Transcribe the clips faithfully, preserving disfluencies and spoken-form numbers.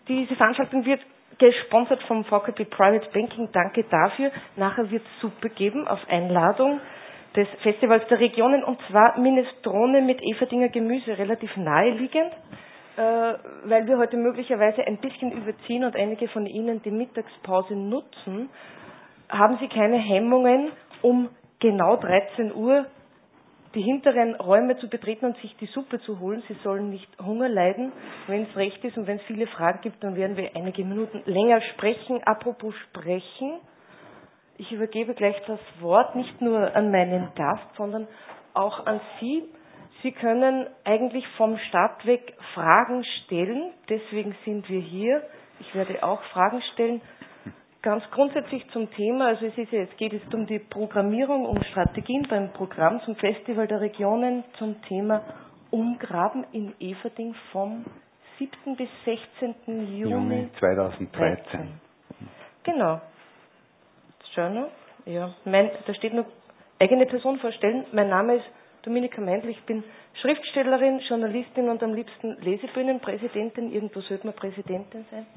Diese Veranstaltung wird gesponsert vom V K B Private Banking. Danke dafür. Nachher wird es Suppe geben auf Einladung des Festivals der Regionen, und zwar Minestrone mit Everdinger Gemüse, relativ naheliegend, äh, weil wir heute möglicherweise ein bisschen überziehen und einige von Ihnen die Mittagspause nutzen. Haben Sie keine Hemmungen, um genau dreizehn Uhr die hinteren Räume zu betreten und sich die Suppe zu holen? Sie sollen nicht Hunger leiden. Wenn es recht ist und wenn es viele Fragen gibt, dann werden wir einige Minuten länger sprechen. Apropos sprechen, ich übergebe gleich das Wort nicht nur an meinen Gast, sondern auch an Sie. Sie können eigentlich vom Start weg Fragen stellen, deswegen sind wir hier. Ich werde auch Fragen stellen. Ganz grundsätzlich zum Thema, also es ist ja, jetzt geht es um die Programmierung, um Strategien beim Programm zum Festival der Regionen zum Thema Umgraben in Everding vom siebten bis sechzehnten Juni zweitausenddreizehn. Genau. Journal, ja. Mein, da steht nur eigene Person vorstellen. Mein Name ist Dominika Meindl, ich bin Schriftstellerin, Journalistin und am liebsten Lesebühnenpräsidentin. Irgendwo sollte man Präsidentin sein.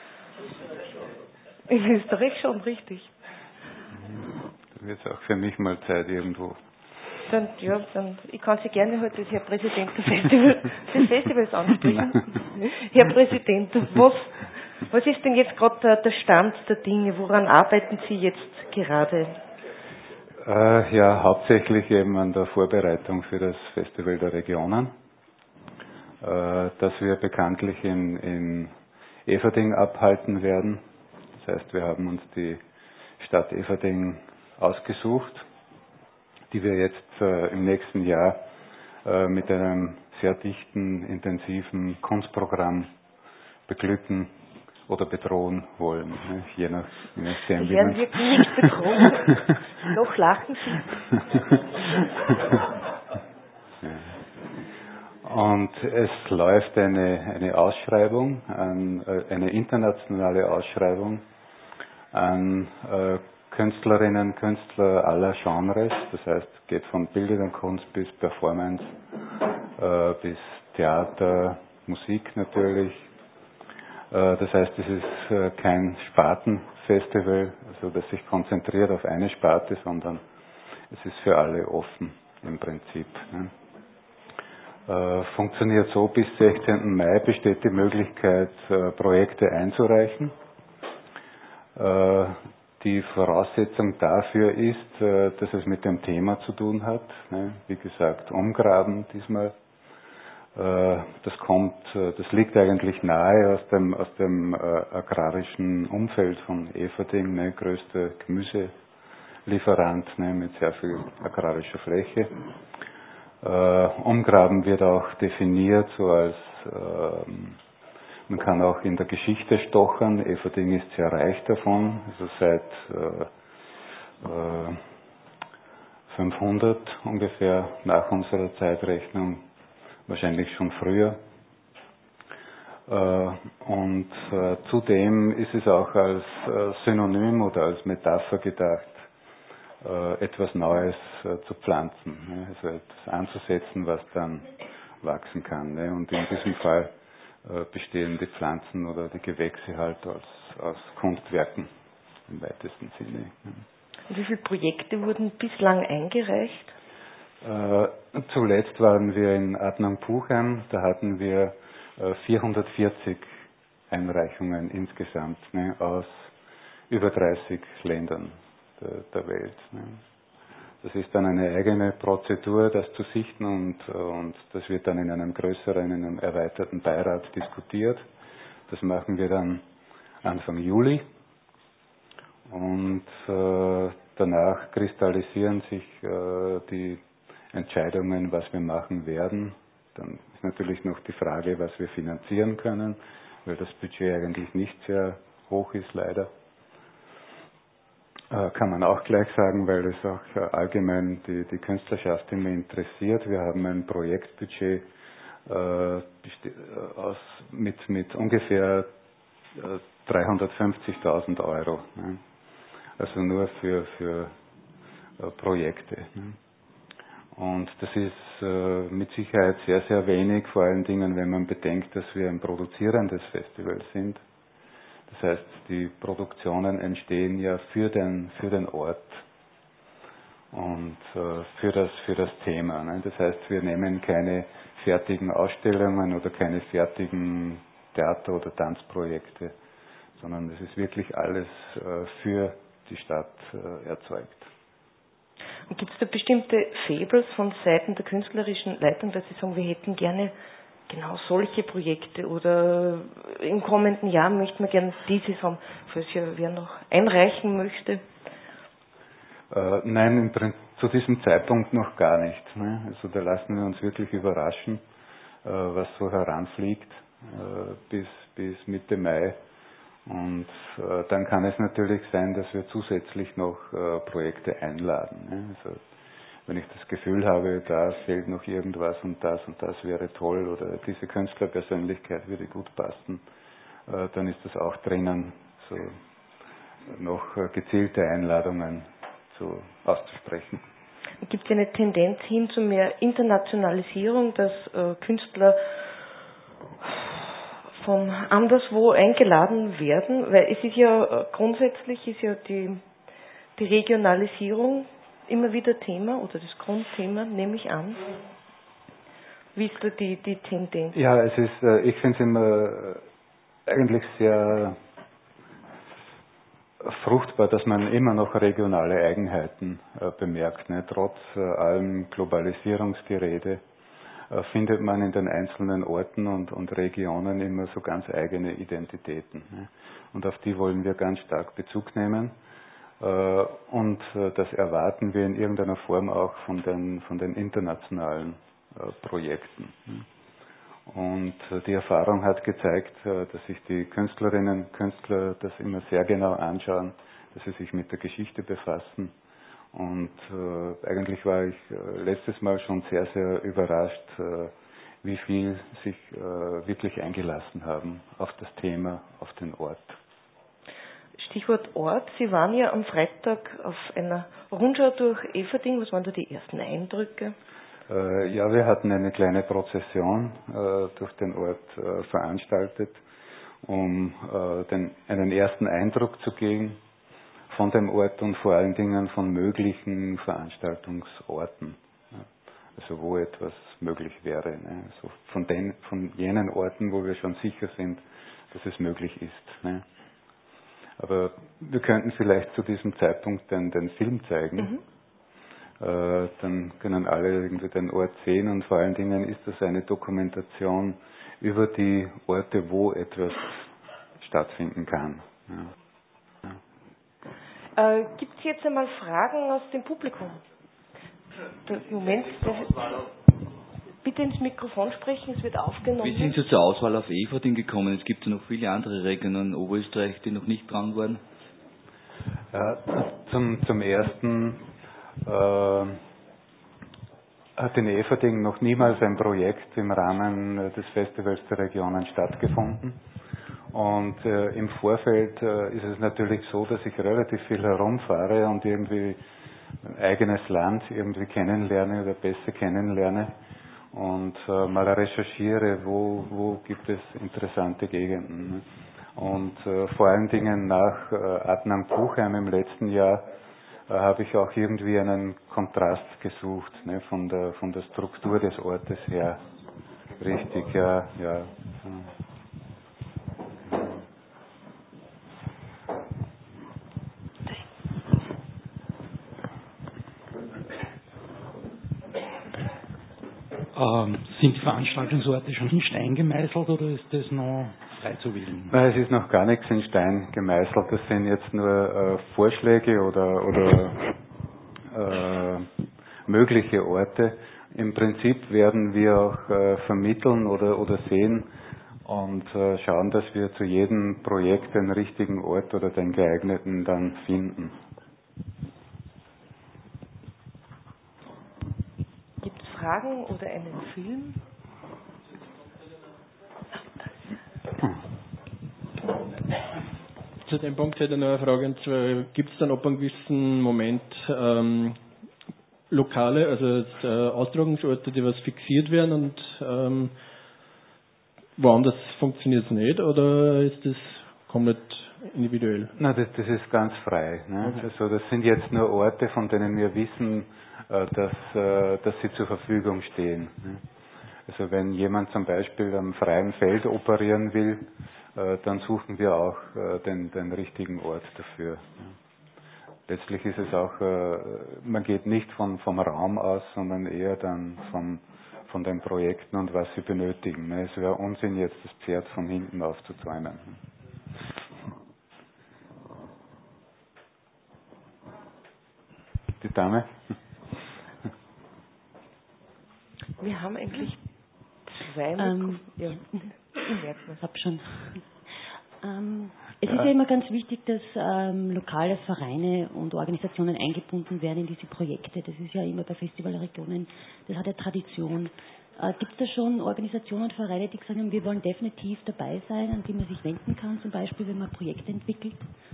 In Österreich schon, richtig. Da wird es auch für mich mal Zeit irgendwo. Dann, ja, dann, ich kann Sie gerne heute als Herr Präsident des, Festival, des Festivals ansprechen. Herr Präsident, was, was ist denn jetzt gerade der, der Stand der Dinge? Woran arbeiten Sie jetzt gerade? Äh, ja, hauptsächlich eben an der Vorbereitung für das Festival der Regionen, äh, das wir bekanntlich in, in Everding abhalten werden. Das heißt, wir haben uns die Stadt Everding ausgesucht, die wir jetzt äh, im nächsten Jahr äh, mit einem sehr dichten, intensiven Kunstprogramm beglücken oder bedrohen wollen, ne? je nach, je nachdem. Sie werden wirklich nicht bedrohen, noch lachen Sie. Ja. Und es läuft eine, eine Ausschreibung, an, eine internationale Ausschreibung an äh, Künstlerinnen, Künstler aller Genres, das heißt, geht von bildender Kunst bis Performance, äh, bis Theater, Musik natürlich. Äh, das heißt, es ist äh, kein Spartenfestival, also das sich konzentriert auf eine Sparte, sondern es ist für alle offen im Prinzip. Ne? Äh, funktioniert so, bis sechzehnten Mai besteht die Möglichkeit, äh, Projekte einzureichen. Äh, Die Voraussetzung dafür ist, äh, dass es mit dem Thema zu tun hat. Ne? Wie gesagt, Umgraben diesmal. Äh, das kommt, äh, das liegt eigentlich nahe aus dem, aus dem äh, agrarischen Umfeld von Everding, ne? Größter Gemüselieferant, ne? Mit sehr viel agrarischer Fläche. Äh, Umgraben wird auch definiert so als äh, man kann auch in der Geschichte stochern. Everding ist sehr reich davon. Also seit äh, äh, fünfhundert ungefähr nach unserer Zeitrechnung, wahrscheinlich schon früher. Äh, und äh, zudem ist es auch als äh, Synonym oder als Metapher gedacht, äh, etwas Neues äh, zu pflanzen, ne? Also etwas anzusetzen, was dann wachsen kann. Ne? Und in diesem Fall bestehen die Pflanzen oder die Gewächse halt aus, aus Kunstwerken im weitesten Sinne. Und wie viele Projekte wurden bislang eingereicht? Äh, zuletzt waren wir in Adnang-Puchheim, da hatten wir äh, vierhundertvierzig Einreichungen insgesamt, ne, aus über dreißig Ländern der, der Welt. Ne. Das ist dann eine eigene Prozedur, das zu sichten, und, und das wird dann in einem größeren, in einem erweiterten Beirat diskutiert. Das machen wir dann Anfang Juli, und äh, danach kristallisieren sich äh, die Entscheidungen, was wir machen werden. Dann ist natürlich noch die Frage, was wir finanzieren können, weil das Budget eigentlich nicht sehr hoch ist, leider. Kann man auch gleich sagen, weil es auch allgemein die, die Künstlerschaft immer interessiert. Wir haben ein Projektbudget äh, aus, mit, mit ungefähr äh, dreihundertfünfzigtausend Euro. Ne? Also nur für, für äh, Projekte. Ne? Und das ist äh, mit Sicherheit sehr, sehr wenig, vor allen Dingen, wenn man bedenkt, dass wir ein produzierendes Festival sind. Das heißt, die Produktionen entstehen ja für den, für den Ort und äh, für, das, für das Thema. Ne? Das heißt, wir nehmen keine fertigen Ausstellungen oder keine fertigen Theater- oder Tanzprojekte, sondern es ist wirklich alles äh, für die Stadt äh, erzeugt. Gibt es da bestimmte Fables von Seiten der künstlerischen Leitung, dass Sie sagen, wir hätten gerne genau solche Projekte oder im kommenden Jahr möchten wir gerne dieses haben, falls ja wer noch einreichen möchte? Äh, nein, im Prinzip zu diesem Zeitpunkt noch gar nicht. Ne? Also da lassen wir uns wirklich überraschen, äh, was so heranfliegt äh, bis, bis Mitte Mai. Und äh, dann kann es natürlich sein, dass wir zusätzlich noch äh, Projekte einladen. Ne? Also, wenn ich das Gefühl habe, da fehlt noch irgendwas und das und das wäre toll oder diese Künstlerpersönlichkeit würde gut passen, äh, dann ist das auch drinnen, so noch äh, gezielte Einladungen zu, auszusprechen. Gibt es eine Tendenz hin zu mehr Internationalisierung, dass äh, Künstler von anderswo eingeladen werden? Weil es ist ja äh, grundsätzlich ist ja die, die Regionalisierung immer wieder Thema oder das Grundthema, nehme ich an. Wie ist da die, die Tendenz? Ja, es ist, äh, ich finde es immer eigentlich sehr fruchtbar, dass man immer noch regionale Eigenheiten äh, bemerkt. Ne? Trotz äh, allem Globalisierungsgerede äh, findet man in den einzelnen Orten und, und Regionen immer so ganz eigene Identitäten. Ne? Und auf die wollen wir ganz stark Bezug nehmen. Äh, und äh, das erwarten wir in irgendeiner Form auch von den, von den internationalen äh, Projekten. Ne? Und die Erfahrung hat gezeigt, dass sich die Künstlerinnen und Künstler das immer sehr genau anschauen, dass sie sich mit der Geschichte befassen. Und äh, eigentlich war ich äh, letztes Mal schon sehr, sehr überrascht, äh, wie viel sich äh, wirklich eingelassen haben auf das Thema, auf den Ort. Stichwort Ort. Sie waren ja am Freitag auf einer Rundschau durch Eferding. Was waren da die ersten Eindrücke? Ja, wir hatten eine kleine Prozession äh, durch den Ort äh, veranstaltet, um äh, den, einen ersten Eindruck zu geben von dem Ort und vor allen Dingen von möglichen Veranstaltungsorten. Ja. Also wo etwas möglich wäre. Ne? Also von, den, von jenen Orten, wo wir schon sicher sind, dass es möglich ist. Ne? Aber wir könnten vielleicht zu diesem Zeitpunkt den, den Film zeigen. Mhm. Dann können alle irgendwie den Ort sehen und vor allen Dingen ist das eine Dokumentation über die Orte, wo etwas stattfinden kann. Ja. Ja. Äh, Gibt es jetzt einmal Fragen aus dem Publikum? Moment, bitte ins Mikrofon sprechen, es wird aufgenommen. Wie sind Sie zur Auswahl auf Eferding gekommen? Es gibt ja noch viele andere Regionen in Oberösterreich, die noch nicht dran waren. Ja, zum, zum ersten äh, hat in Eferding noch niemals ein Projekt im Rahmen des Festivals der Regionen stattgefunden. Und äh, im Vorfeld äh, ist es natürlich so, dass ich relativ viel herumfahre und irgendwie mein eigenes Land irgendwie kennenlerne oder besser kennenlerne und äh, mal recherchiere, wo, wo gibt es interessante Gegenden. Und äh, vor allen Dingen nach äh, Adnan Kuchheim im letzten Jahr äh, habe ich auch irgendwie einen Kontrast gesucht, ne, von der von der Struktur des Ortes her. Richtig, ja, ja. Ähm, sind die Veranstaltungsorte schon in Stein gemeißelt oder ist das noch frei zu wählen? Nein, es ist noch gar nichts in Stein gemeißelt. Das sind jetzt nur äh, Vorschläge oder, oder äh, mögliche Orte. Im Prinzip werden wir auch äh, vermitteln oder, oder sehen und äh, schauen, dass wir zu jedem Projekt den richtigen Ort oder den geeigneten dann finden. Gibt es Fragen oder einen Film? Zu dem Punkt hätte ich noch eine Frage, und zwar gibt es dann ab einem gewissen Moment ähm, Lokale, also jetzt, äh, Austragungsorte, die was fixiert werden und ähm, woanders funktioniert es nicht, oder ist das komplett individuell? Na, das, das ist ganz frei. Ne? Okay. Also das sind jetzt nur Orte, von denen wir wissen, äh, dass, äh, dass sie zur Verfügung stehen. Ne? Also wenn jemand zum Beispiel am freien Feld operieren will, äh, dann suchen wir auch äh, den, den richtigen Ort dafür. Ja. Letztlich ist es auch, äh, man geht nicht von, vom Raum aus, sondern eher dann vom, von den Projekten und was sie benötigen. Ne. Es wäre Unsinn, jetzt das Pferd von hinten aufzuzäumen. Die Dame? Wir haben eigentlich zwei ähm, ja. Ich habe schon. Ähm, es ja. ist ja immer ganz wichtig, dass ähm, lokale Vereine und Organisationen eingebunden werden in diese Projekte. Das ist ja immer bei Festivalregionen, das hat ja Tradition. Äh, Gibt es da schon Organisationen und Vereine, die gesagt haben, wir wollen definitiv dabei sein, an die man sich wenden kann, zum Beispiel, wenn man Projekte entwickelt?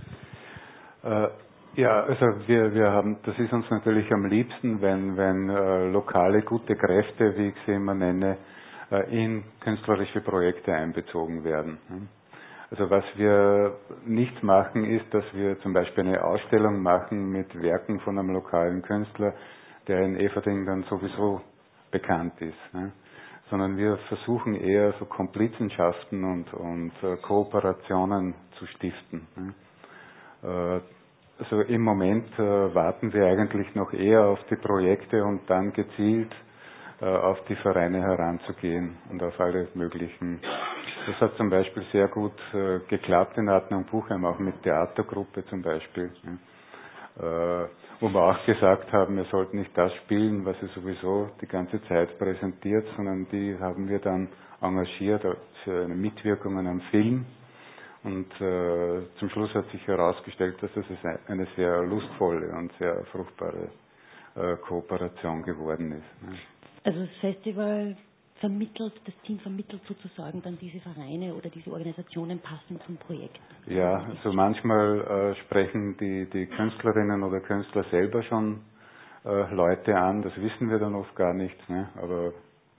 Äh, ja, also wir, wir haben, das ist uns natürlich am liebsten, wenn, wenn äh, lokale gute Kräfte, wie ich sie immer nenne, äh, in künstlerische Projekte einbezogen werden. Also was wir nicht machen, ist, dass wir zum Beispiel eine Ausstellung machen mit Werken von einem lokalen Künstler, der in Eferding dann sowieso bekannt ist. Ne? Sondern wir versuchen eher so Komplizenschaften und, und äh, Kooperationen zu stiften. Ne? Äh, also im Moment äh, warten wir eigentlich noch eher auf die Projekte und dann gezielt äh, auf die Vereine heranzugehen und auf alle möglichen. Das hat zum Beispiel sehr gut äh, geklappt in Adner und Buchheim, auch mit Theatergruppe zum Beispiel. Ja. Äh, wo wir auch gesagt haben, wir sollten nicht das spielen, was sie sowieso die ganze Zeit präsentiert, sondern die haben wir dann engagiert für eine Mitwirkung an einem Film. Und äh, zum Schluss hat sich herausgestellt, dass es eine sehr lustvolle und sehr fruchtbare äh, Kooperation geworden ist. Ne? Also das Festival vermittelt, das Team vermittelt sozusagen dann diese Vereine oder diese Organisationen passend zum Projekt. Ja, also manchmal äh, sprechen die, die Künstlerinnen oder Künstler selber schon äh, Leute an, das wissen wir dann oft gar nicht, ne? Aber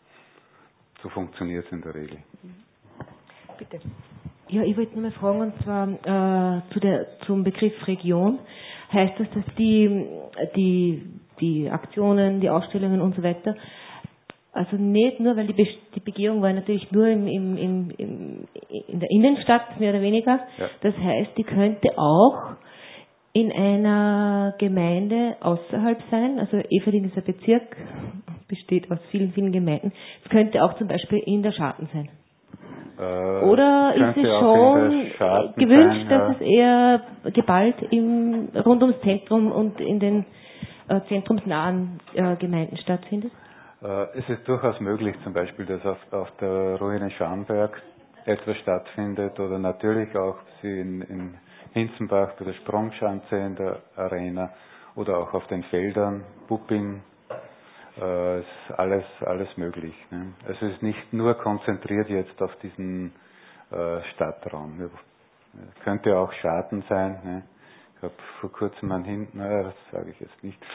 so funktioniert es in der Regel. Bitte. Ja, ich wollte nur mal fragen, und zwar äh, zu der, zum Begriff Region. Heißt das, dass die, die, die Aktionen, die Ausstellungen und so weiter, also nicht nur, weil die, Be- die Begehung war natürlich nur im, im, im, im, in der Innenstadt, mehr oder weniger. Ja. Das heißt, die könnte auch in einer Gemeinde außerhalb sein. Also Eferding ist ein Bezirk, besteht aus vielen, vielen Gemeinden. Es könnte auch zum Beispiel in der Scharten sein. Äh, Oder ist es schon gewünscht, sein, ja. dass es eher geballt im, rund ums Zentrum und in den äh, zentrumsnahen äh, Gemeinden stattfindet? Äh, es ist durchaus möglich, zum Beispiel, dass auf, auf der Ruine Scharnberg etwas stattfindet oder natürlich auch sie in, in Hinzenbach bei der Sprungschanze in der Arena oder auch auf den Feldern, Bupping. Es ist alles, alles möglich. Ne? Also es ist nicht nur konzentriert jetzt auf diesen äh, Stadtraum. Es könnte auch Schaden sein. Ne? Ich habe vor kurzem einen hinten, naja, das sage ich jetzt nicht.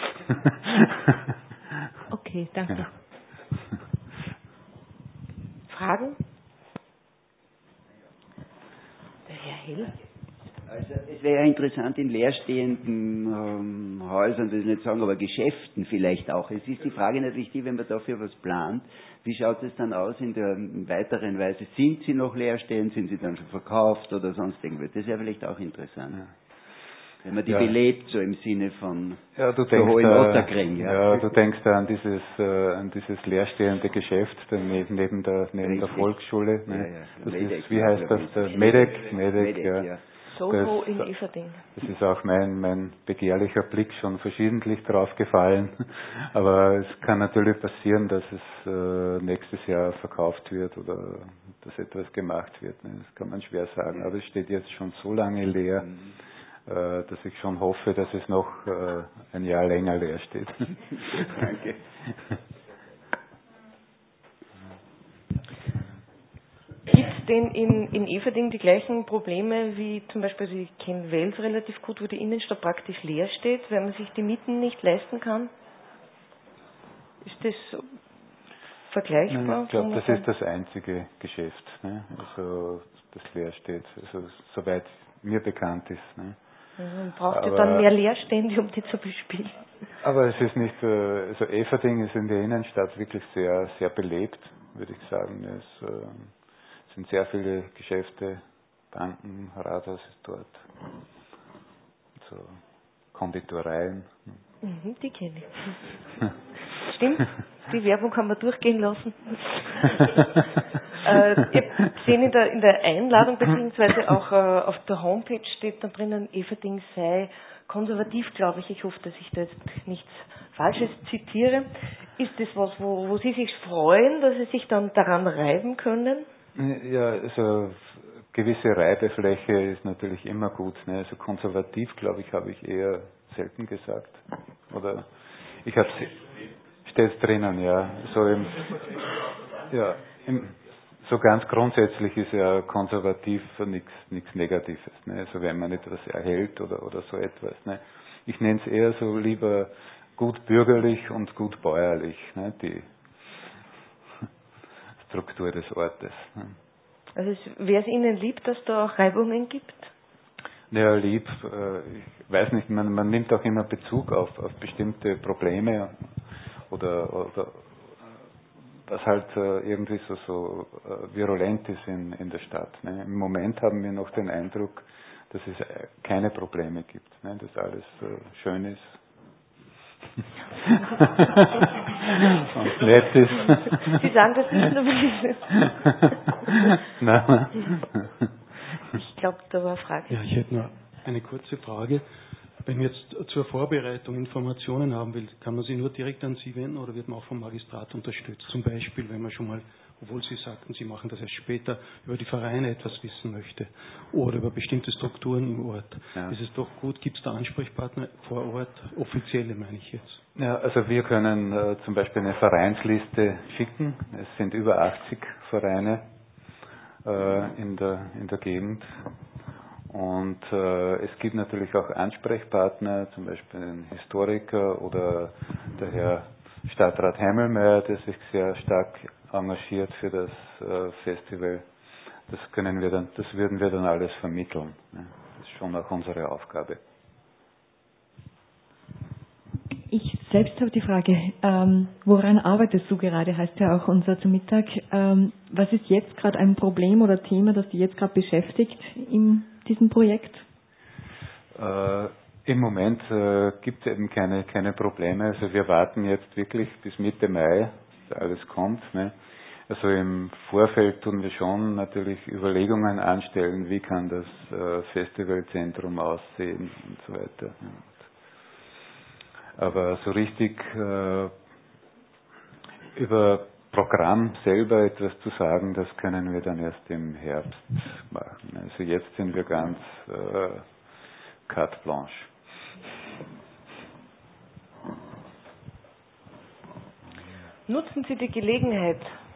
Okay, danke. Ja. Fragen? Der Herr Hell? Also es wäre ja interessant in leerstehenden ähm, Häusern, das ich nicht sagen, aber Geschäften vielleicht auch. Es ist die Frage natürlich die, wenn man dafür was plant, wie schaut es dann aus in der weiteren Weise? Sind sie noch leerstehend, sind sie dann schon verkauft oder sonst irgendwas? Das wäre vielleicht auch interessant. Ja. Wenn man die ja. belebt, so im Sinne von ja, du denkst, Hohen äh, Otterkring. Ja. ja, du denkst da an dieses, äh, an dieses leerstehende Geschäft neben, neben der, neben der Volksschule. Ne? Ja, ja. Das Medek, ist, wie heißt das? Der Medek, Medek, Medek, ja. ja. Soho in Eferding. Das ist auch mein, mein begehrlicher Blick schon verschiedentlich drauf gefallen. Aber es kann natürlich passieren, dass es äh, nächstes Jahr verkauft wird oder dass etwas gemacht wird. Ne? Das kann man schwer sagen. Aber es steht jetzt schon so lange leer, mhm. äh, dass ich schon hoffe, dass es noch äh, ein Jahr länger leer steht. Danke. Gibt es denn in, in Eferding die gleichen Probleme wie zum Beispiel, also ich kenne Wels relativ gut, wo die Innenstadt praktisch leer steht, weil man sich die Mieten nicht leisten kann? Ist das vergleichbar? Nein, ich glaube, das ist das einzige Geschäft, ne? Also das leer steht, also soweit mir bekannt ist. Ne? Man braucht ja dann mehr Leerstände, um die zu bespielen. Aber es ist nicht, also Eferding ist in der Innenstadt wirklich sehr, sehr belebt, würde ich sagen. Es äh, sind sehr viele Geschäfte, Banken, Rathaus ist dort, so Konditoreien. Mhm, die kenne ich. Stimmt, die Werbung kann man durchgehen lassen. äh, ihr gesehen in der, in der Einladung beziehungsweise auch äh, auf der Homepage steht da drinnen, Eferding sei konservativ, glaube ich. Ich hoffe, dass ich da jetzt nichts Falsches zitiere. Ist das was, wo, wo Sie sich freuen, dass Sie sich dann daran reiben können? Ja, also gewisse Reibefläche ist natürlich immer gut. Ne? Also konservativ, glaube ich, habe ich eher selten gesagt. Oder ich habe steht drinnen, ja. So im, ja, im, so ganz grundsätzlich ist ja konservativ nichts nichts Negatives. Ne? Also wenn man etwas erhält oder oder so etwas. Ne? Ich nenne es eher so lieber gut bürgerlich und gut bäuerlich, ne? Die Struktur des Ortes. Ne? Also wäre es Ihnen lieb, dass da auch Reibungen gibt? Ja, lieb. Ich weiß nicht, man, man nimmt auch immer Bezug auf, auf bestimmte Probleme oder, oder was halt irgendwie so, so virulent ist in, in der Stadt. Ne? Im Moment haben wir noch den Eindruck, dass es keine Probleme gibt, ne? Dass alles schön ist. Und nett ist. Sie sagen das nicht nur, weil Nein. Ich glaube, da war eine Frage. Ja, ich hätte noch eine kurze Frage. Wenn man jetzt zur Vorbereitung Informationen haben will, kann man sie nur direkt an Sie wenden oder wird man auch vom Magistrat unterstützt? Zum Beispiel, wenn man schon mal, obwohl Sie sagten, Sie machen das erst später, über die Vereine etwas wissen möchte oder über bestimmte Strukturen im Ort. Ja. Ist es doch gut, gibt es da Ansprechpartner vor Ort, offizielle meine ich jetzt? Ja, also wir können äh, zum Beispiel eine Vereinsliste schicken. Es sind über achtzig Vereine äh, in der, in der Gegend. Und äh, es gibt natürlich auch Ansprechpartner, zum Beispiel einen Historiker oder der Herr Stadtrat Heimelmeier, der sich sehr stark engagiert für das äh, Festival. Das können wir dann, das würden wir dann alles vermitteln. Ne? Das ist schon auch unsere Aufgabe. Ich selbst habe die Frage, ähm, woran arbeitest du gerade, heißt ja auch unser zum Mittag. Ähm, was ist jetzt gerade ein Problem oder Thema, das dich jetzt gerade beschäftigt in diesem Projekt? Äh, Im Moment äh, gibt es eben keine, keine Probleme. Also wir warten jetzt wirklich bis Mitte Mai, dass alles kommt. Ne? Also im Vorfeld tun wir schon natürlich Überlegungen anstellen, wie kann das äh, Festivalzentrum aussehen und so weiter. Aber so richtig äh, über Programm selber etwas zu sagen, das können wir dann erst im Herbst machen. Also jetzt sind wir ganz äh, carte blanche. Nutzen Sie die Gelegenheit.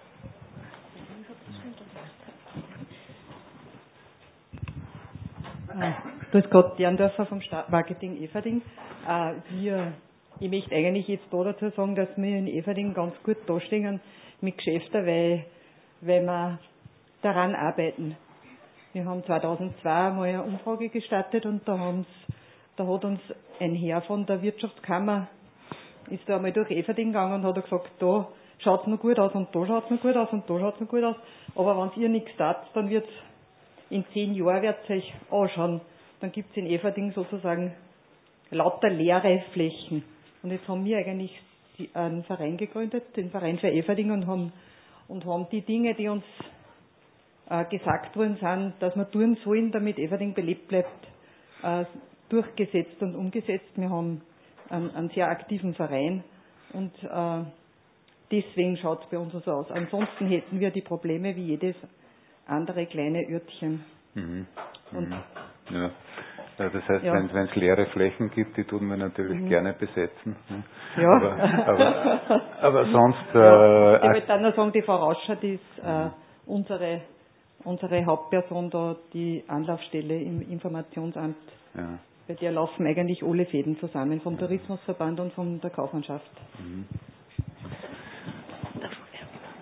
Grüß Gott, Derndorfer vom Stadtmarketing Eferding. Äh, wir, ich möchte eigentlich jetzt da dazu sagen, dass wir in Eferding ganz gut dastehen mit Geschäften, weil, weil wir daran arbeiten. Wir haben zweitausendzwei mal eine Umfrage gestartet und da, haben's, da hat uns ein Herr von der Wirtschaftskammer, ist da einmal durch Eferding gegangen und hat gesagt, da schaut es noch gut aus und da schaut es noch gut aus und da schaut es noch gut aus, aber wenn ihr nichts tat, dann wird in zehn Jahren werdet ihr euch anschauen, dann gibt es in Eferding sozusagen lauter leere Flächen. Und jetzt haben wir eigentlich einen Verein gegründet, den Verein für Eferding, und haben, und haben die Dinge, die uns äh, gesagt worden sind, dass wir tun sollen, damit Eferding belebt bleibt, äh, durchgesetzt und umgesetzt. Wir haben einen, einen sehr aktiven Verein und äh, deswegen schaut es bei uns so aus. Ansonsten hätten wir die Probleme wie jedes andere kleine Örtchen. Mhm. Und mhm. Ja. Ja, das heißt, ja. wenn es leere Flächen gibt, die tun wir natürlich mhm. gerne besetzen. Ne? Ja. Aber, aber, aber sonst... Ja. Äh, ich wollte dann noch sagen, die Frau Rauscher, die ist äh, unsere, unsere Hauptperson da, die Anlaufstelle im Informationsamt. Ja. Bei der laufen eigentlich alle Fäden zusammen, vom Tourismusverband und von der Kaufmannschaft. Mhm.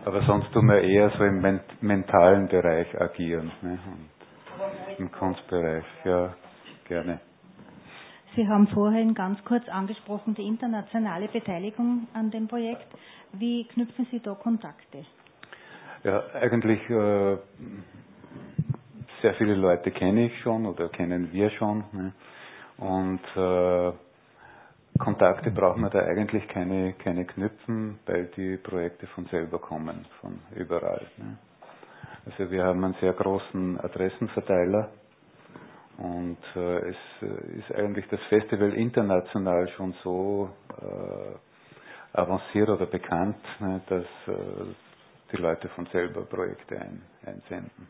aber sonst tun wir eher so im men mentalen Bereich agieren. Ne? Und im Kunstbereich, ja, gerne. Sie haben vorhin ganz kurz angesprochen, die internationale Beteiligung an dem Projekt. Wie knüpfen Sie da Kontakte? Ja, eigentlich äh, sehr viele Leute kenne ich schon oder kennen wir schon. Ne? Und äh, Kontakte brauchen wir da eigentlich keine, keine knüpfen, weil die Projekte von selber kommen, von überall. Ne? Also wir haben einen sehr großen Adressenverteiler und äh, es ist eigentlich das Festival international schon so äh, avanciert oder bekannt, ne, dass äh, die Leute von selber Projekte ein, einsenden.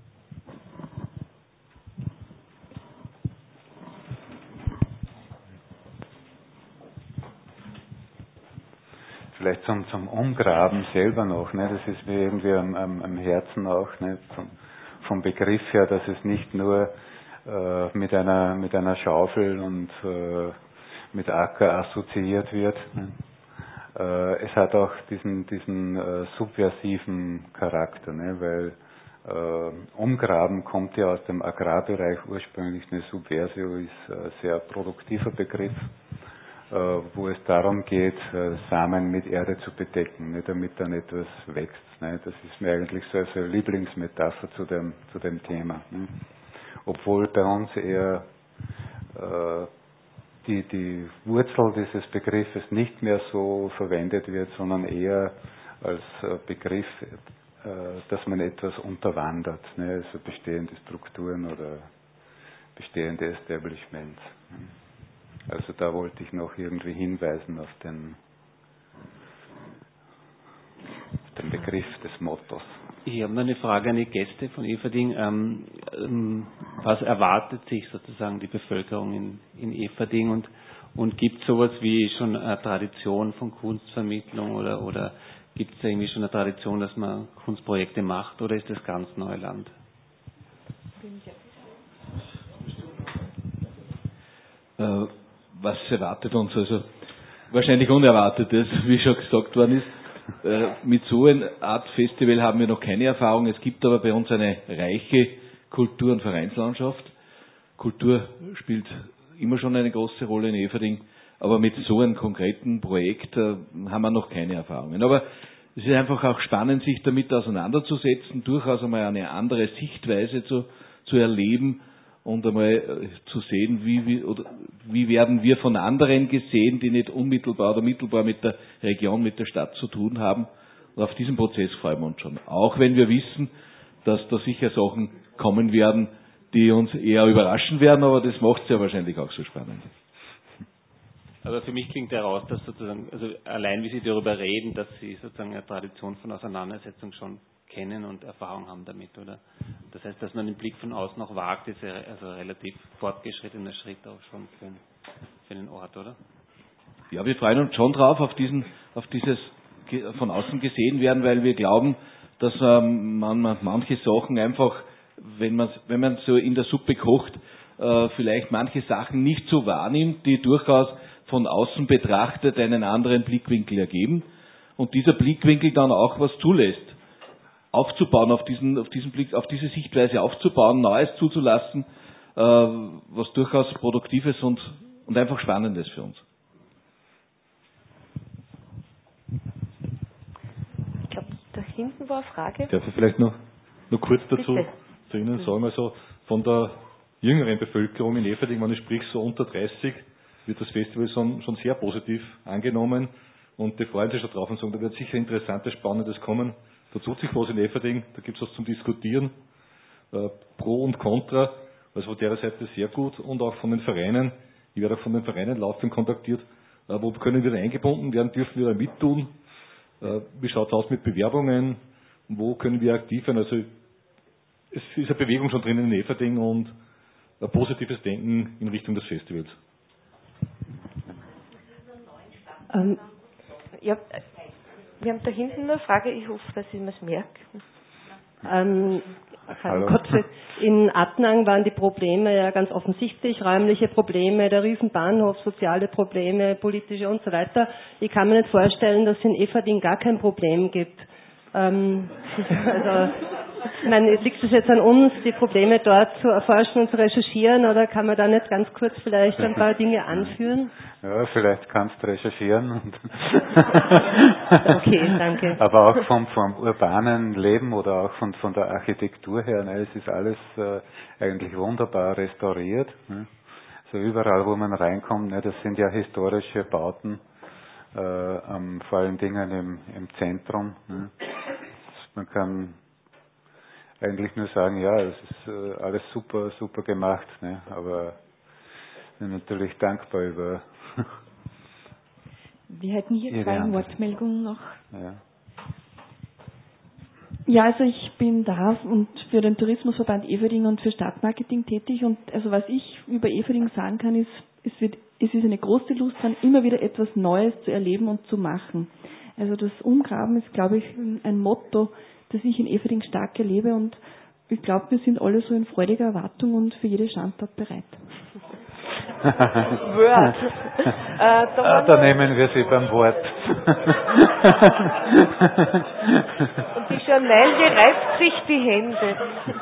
Vielleicht zum, zum Umgraben selber noch, ne? Das ist mir irgendwie am, am, am Herzen auch, ne? Vom, vom Begriff her, dass es nicht nur äh, mit einer mit einer Schaufel und äh, mit Acker assoziiert wird. Ne? Äh, es hat auch diesen diesen äh, subversiven Charakter, ne? Weil äh, Umgraben kommt ja aus dem Agrarbereich ursprünglich, eine Subversio ist ein sehr produktiver Begriff, wo es darum geht, Samen mit Erde zu bedecken, ne, damit dann etwas wächst. Ne. Das ist mir eigentlich so eine Lieblingsmetapher zu dem, zu dem Thema. Ne. Obwohl bei uns eher äh, die, die Wurzel dieses Begriffes nicht mehr so verwendet wird, sondern eher als Begriff, äh, dass man etwas unterwandert, ne, also bestehende Strukturen oder bestehende Establishments. Ne. Also da wollte ich noch irgendwie hinweisen auf den, auf den Begriff des Mottos. Ich habe noch eine Frage an die Gäste von Eferding. Ähm, ähm, was erwartet sich sozusagen die Bevölkerung in, in Eferding und, und gibt es sowas wie schon eine Tradition von Kunstvermittlung oder, oder gibt es irgendwie schon eine Tradition, dass man Kunstprojekte macht oder ist das ganz Neuland? Äh, Was erwartet uns? Also wahrscheinlich Unerwartetes, wie schon gesagt worden ist. Äh, mit so einer Art Festival haben wir noch keine Erfahrung. Es gibt aber bei uns eine reiche Kultur- und Vereinslandschaft. Kultur spielt immer schon eine große Rolle in Eferding, aber mit so einem konkreten Projekt äh, haben wir noch keine Erfahrungen. Aber es ist einfach auch spannend, sich damit auseinanderzusetzen, durchaus einmal eine andere Sichtweise zu, zu erleben, und einmal zu sehen, wie, wie, oder wie werden wir von anderen gesehen, die nicht unmittelbar oder mittelbar mit der Region, mit der Stadt zu tun haben. Und auf diesen Prozess freuen wir uns schon. Auch wenn wir wissen, dass da sicher Sachen kommen werden, die uns eher überraschen werden, aber das macht es ja wahrscheinlich auch so spannend. Aber für mich klingt heraus, dass sozusagen, also allein wie Sie darüber reden, dass Sie sozusagen eine Tradition von Auseinandersetzung schon kennen und Erfahrung haben damit, oder? Das heißt, dass man den Blick von außen noch wagt, ist ja also ein relativ fortgeschrittener Schritt auch schon für, für den Ort, oder? Ja, wir freuen uns schon drauf, auf diesen, auf dieses von außen gesehen werden, weil wir glauben, dass ähm, man, man manche Sachen einfach, wenn man, wenn man so in der Suppe kocht, äh, vielleicht manche Sachen nicht so wahrnimmt, die durchaus von außen betrachtet einen anderen Blickwinkel ergeben und dieser Blickwinkel dann auch was zulässt. Aufzubauen, auf diesen, auf diesen Blick, auf diese Sichtweise aufzubauen, Neues zuzulassen, äh, was durchaus Produktives und, und einfach Spannendes für uns. Ich glaube, da hinten war eine Frage. Darf ich vielleicht noch, noch kurz dazu Bitte. zu Ihnen sagen, also von der jüngeren Bevölkerung in Eferding, wenn ich sprich so unter dreißig, wird das Festival schon, schon sehr positiv angenommen und die freuen sich schon drauf und sagen, da wird sicher Interessantes, Spannendes kommen. Da tut sich was in Eferding, da gibt es was zum Diskutieren, äh, Pro und Contra, also von der Seite sehr gut und auch von den Vereinen, ich werde auch von den Vereinen laufend kontaktiert, äh, wo können wir eingebunden werden, dürfen wir da mittun, äh, wie schaut es aus mit Bewerbungen, wo können wir aktiv sein, also es ist eine Bewegung schon drinnen in Eferding und ein positives Denken in Richtung des Festivals. Ähm, ja, wir haben da hinten eine Frage, ich hoffe, dass ich mir es merke. Ähm, Hallo. Gott, in Attnang waren die Probleme ja ganz offensichtlich, räumliche Probleme, der Riesenbahnhof, soziale Probleme, politische und so weiter. Ich kann mir nicht vorstellen, dass es in Eferding gar kein Problem gibt. Ähm, also, ich meine, liegt es jetzt an uns, die Probleme dort zu erforschen und zu recherchieren, oder kann man da nicht ganz kurz vielleicht ein paar Dinge anführen? Ja, vielleicht kannst du recherchieren. Und okay, danke. Aber auch vom, vom urbanen Leben oder auch von, von der Architektur her, ne, es ist alles äh, eigentlich wunderbar restauriert. Ne. So überall, wo man reinkommt, ne, das sind ja historische Bauten, äh, ähm, vor allen Dingen im, im Zentrum. Ne. Man kann eigentlich nur sagen, ja, es ist äh, alles super, super gemacht, ne, aber ich bin natürlich dankbar über. Wir hätten hier Ihre zwei Antwort. Wortmeldungen noch. Ja. Ja, also ich bin da und für den Tourismusverband Eferding und für Stadtmarketing tätig, und also was ich über Eferding sagen kann, ist, es wird, es ist eine große Lust dran, immer wieder etwas Neues zu erleben und zu machen. Also das Umgraben ist, glaube ich, ein Motto, das ich in Eferding stark erlebe, und ich glaube, wir sind alle so in freudiger Erwartung und für jede Schandtat bereit. Word. äh, da, ah, da nehmen wir Sie beim Wort. Und die Janelle reibt sich die Hände.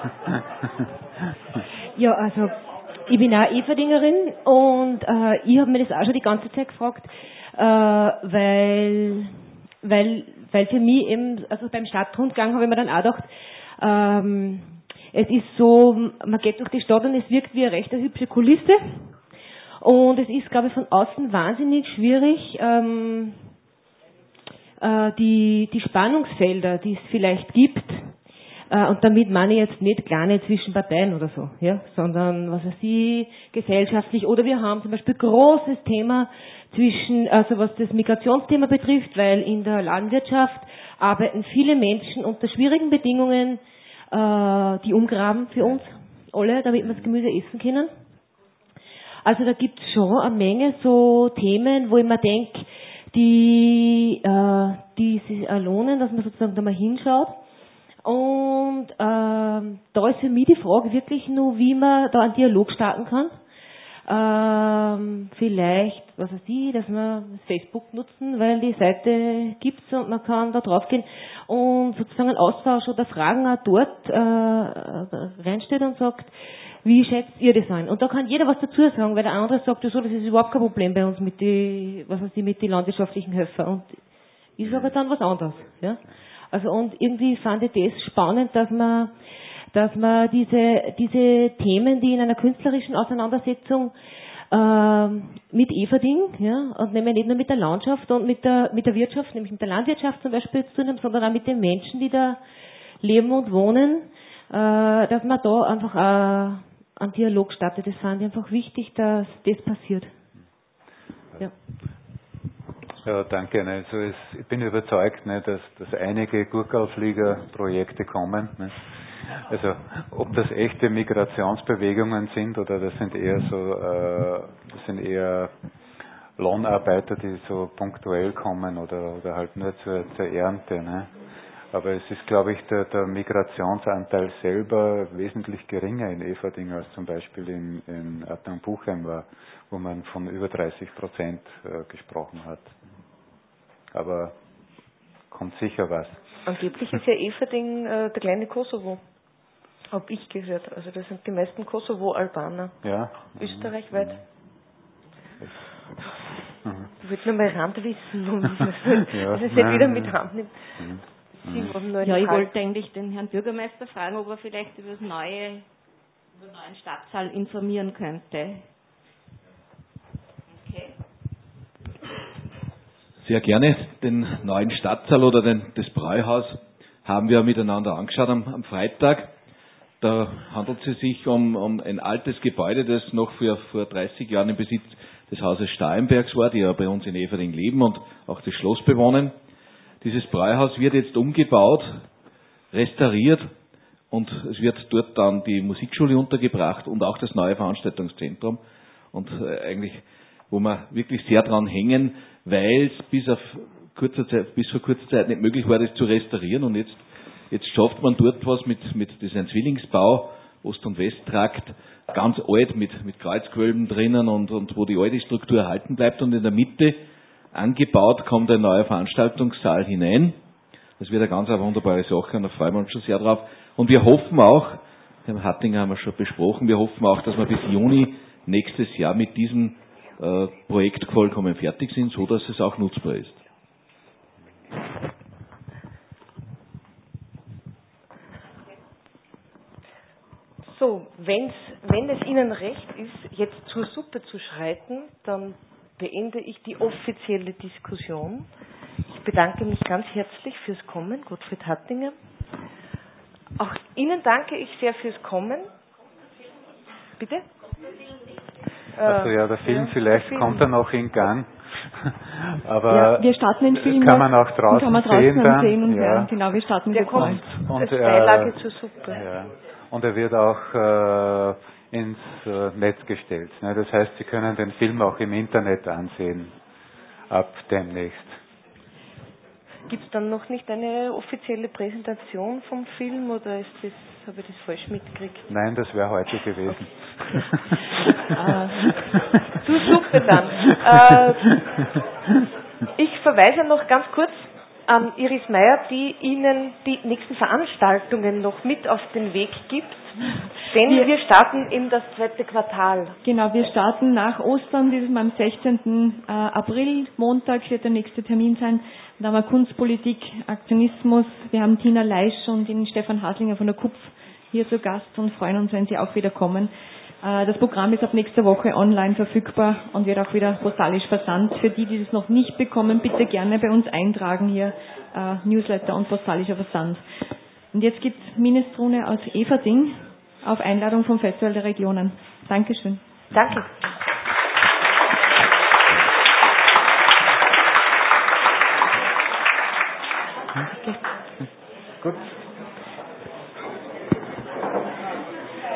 Ja, also ich bin auch Eferdingerin, und äh, ich habe mir das auch schon die ganze Zeit gefragt, äh, weil, weil, weil für mich eben, also beim Stadtrundgang habe ich mir dann auch gedacht, ähm, es ist so, man geht durch die Stadt und es wirkt wie eine recht hübsche Kulisse. Und es ist, glaube ich, von außen wahnsinnig schwierig, ähm, äh, die, die Spannungsfelder, die es vielleicht gibt, äh, und damit meine ich jetzt nicht kleine zwischen Parteien oder so, ja, sondern, was weiß ich, gesellschaftlich, oder wir haben zum Beispiel großes Thema zwischen, also was das Migrationsthema betrifft, weil in der Landwirtschaft arbeiten viele Menschen unter schwierigen Bedingungen, äh, die umgraben für uns alle, damit wir das Gemüse essen können. Also da gibt es schon eine Menge so Themen, wo ich mir denke, die, äh, die sich lohnen, dass man sozusagen da mal hinschaut. Und äh, da ist für mich die Frage wirklich nur, wie man da einen Dialog starten kann. Ähm, vielleicht, was weiß ich, dass wir Facebook nutzen, weil die Seite gibt's und man kann da drauf gehen und sozusagen einen Austausch oder Fragen auch dort äh, reinstellt und sagt, wie schätzt ihr das ein? Und da kann jeder was dazu sagen, weil der andere sagt, ja so, das ist überhaupt kein Problem bei uns mit die, was weiß ich, mit die landwirtschaftlichen Höfen. Und ich sage dann was anderes, ja. Also, und irgendwie fand ich das spannend, dass man, dass man diese, diese Themen, die in einer künstlerischen Auseinandersetzung, ähm, mit Eferding, ja, und nämlich nicht nur mit der Landschaft und mit der, mit der Wirtschaft, nämlich mit der Landwirtschaft zum Beispiel zu tun haben, sondern auch mit den Menschen, die da leben und wohnen, äh, dass man da einfach auch einen Dialog startet. Das fand ich einfach wichtig, dass das passiert. Ja. Ja, danke. Also es, ich bin überzeugt, ne, dass, dass einige Gurkauflieger-Projekte kommen. Ne. Also ob das echte Migrationsbewegungen sind oder das sind eher so, äh, das sind eher Lohnarbeiter, die so punktuell kommen oder, oder halt nur zur, zur Ernte. Ne. Aber es ist, glaube ich, der, der Migrationsanteil selber wesentlich geringer in Eferding als zum Beispiel in, in Attnang-Buchheim war, wo man von über dreißig Prozent äh, gesprochen hat. Aber kommt sicher was. Angeblich ist ja Eferding äh, der kleine Kosovo. Hab ich gehört. Also das sind die meisten Kosovo-Albaner. Ja. Österreichweit. Mhm. Ich würde nur mal Randwissen, um das ja, nicht wieder mit Hand nimmt. Mhm. Ja, ich wollte eigentlich den Herrn Bürgermeister fragen, ob er vielleicht über das neue, über den neuen Stadtsaal informieren könnte. Okay. Sehr gerne. Den neuen Stadtsaal oder den, das Bräuhaus haben wir miteinander angeschaut am, am Freitag. Da handelt es sich um, um ein altes Gebäude, das noch vor, vor dreißig Jahren im Besitz des Hauses Stahlenbergs war, die ja bei uns in Eferding leben und auch das Schloss bewohnen. Dieses Bräuhaus wird jetzt umgebaut, restauriert und es wird dort dann die Musikschule untergebracht und auch das neue Veranstaltungszentrum. Und äh, eigentlich, wo wir wirklich sehr dran hängen, weil es bis auf kurzer Zeit, bis vor kurzer Zeit nicht möglich war, das zu restaurieren. Und jetzt, jetzt schafft man dort was mit, mit, das ist ein Zwillingsbau, Ost- und Westtrakt, ganz alt mit, mit Kreuzgewölben drinnen und, und wo die alte Struktur erhalten bleibt. Und in der Mitte angebaut kommt ein neuer Veranstaltungssaal hinein. Das wird eine ganz eine wunderbare Sache und da freuen wir uns schon sehr drauf. Und wir hoffen auch, Herrn Hattinger haben wir schon besprochen, wir hoffen auch, dass wir bis Juni nächstes Jahr mit diesem äh, Projekt vollkommen fertig sind, so dass es auch nutzbar ist. So, wenn's, wenn es Ihnen recht ist, jetzt zur Suppe zu schreiten, dann beende ich die offizielle Diskussion. Ich bedanke mich ganz herzlich fürs Kommen, Gottfried Hattinger. Auch Ihnen danke ich sehr fürs Kommen. Bitte? Also ja, der Film, ja, vielleicht der Film. kommt er noch in Gang. Aber ja, wir starten den Film kann man auch draußen, kann man draußen sehen, dann. sehen und ja. hören. Genau, wir starten Der jetzt kommt mal. als Beilage zur Suppe. Ja. Und er wird auch äh, ins äh, Netz gestellt. Ne? Das heißt, Sie können den Film auch im Internet ansehen, ab demnächst. Gibt es dann noch nicht eine offizielle Präsentation vom Film oder ist das, habe ich das falsch mitgekriegt? Nein, das wäre heute gewesen. Okay. Zur Suppe dann. Äh, ich verweise noch ganz kurz an Iris Meyer, die Ihnen die nächsten Veranstaltungen noch mit auf den Weg gibt. Denn wir, wir starten in das zweite Quartal. Genau, wir starten nach Ostern, dieses Mal am sechzehnten April, Montag wird der nächste Termin sein. Da haben wir Kunstpolitik, Aktionismus. Wir haben Tina Leisch und den Stefan Haslinger von der K U P F hier zu Gast und freuen uns, wenn Sie auch wieder kommen. Das Programm ist ab nächster Woche online verfügbar und wird auch wieder postalisch versandt. Für die, die es noch nicht bekommen, bitte gerne bei uns eintragen hier, Newsletter und postalischer Versand. Und jetzt gibt es Minestrone aus Eferding auf Einladung vom Festival der Regionen. Dankeschön. Danke. Gut.